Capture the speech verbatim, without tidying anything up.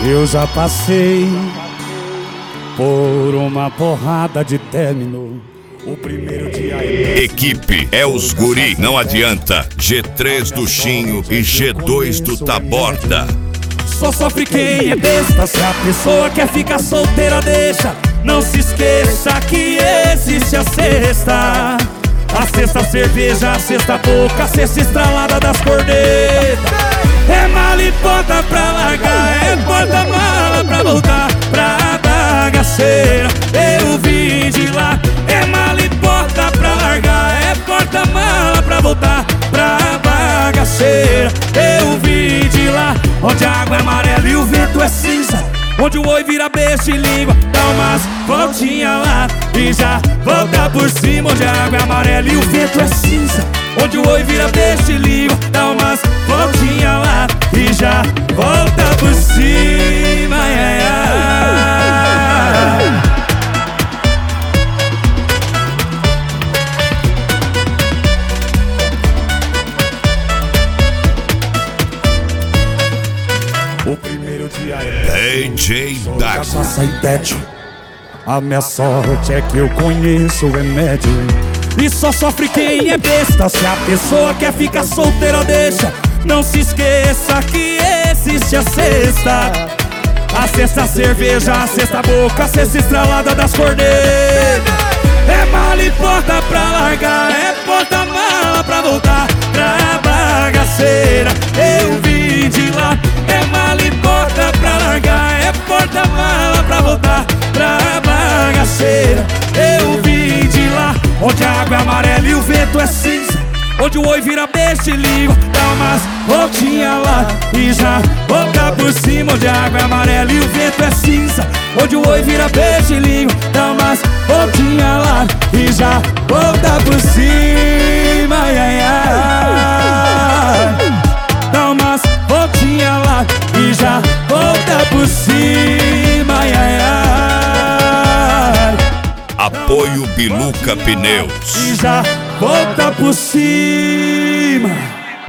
Eu já passei por uma porrada de término. O primeiro dia é... Equipe é os guri, não adianta. G três do Chinho e G dois do Taborda. Só sofre quem é besta. Se a pessoa quer ficar solteira, deixa. Não se esqueça que existe a sexta. A sexta cerveja, a sexta boca, a sexta estralada das cornetas. É mala e porta pra largar, é porta-mala pra voltar pra bagaceira. Eu vim de lá. É mala e porta pra largar, é porta-mala pra voltar pra bagaceira. Eu vim de lá, onde a água é amarela e o vento é cinza, onde o oi vira beijo e língua. Dá umas voltinhas lá e já volta por cima, onde a água é amarela e o vento é cinza, onde o oi vira beijo e língua. Dá umas voltinhas lá e já volta por cima, ai, ai, ai. O primeiro dia é D J Dax. cachaça e tédio. A minha sorte é que eu conheço o remédio. E só sofre quem é besta. Se a pessoa quer ficar solteira, deixa. Não se esqueça que existe a sexta. A sexta cerveja, a sexta boca, a sexta estralada das cornetas. É mala e porta pra largar, é porta-mala pra voltar pra bagaceira. Eu vim de lá. É mala e porta pra largar, é porta-mala pra voltar pra bagaceira. Eu vim de lá, onde a água é amarela e o vento é cinza, onde o oi vira beijo e língua. Dá umas voltinhas lá e já volta por cima, onde a água é amarela e o vento é cinza, onde o oi vira beijo e língua. Dá umas voltinhas lá e já volta por cima, ai, ai, ai. Dá umas voltinhas lá e já volta por cima, ai, ai, ai. Apoio Biluca Pneus. E já volta por cima.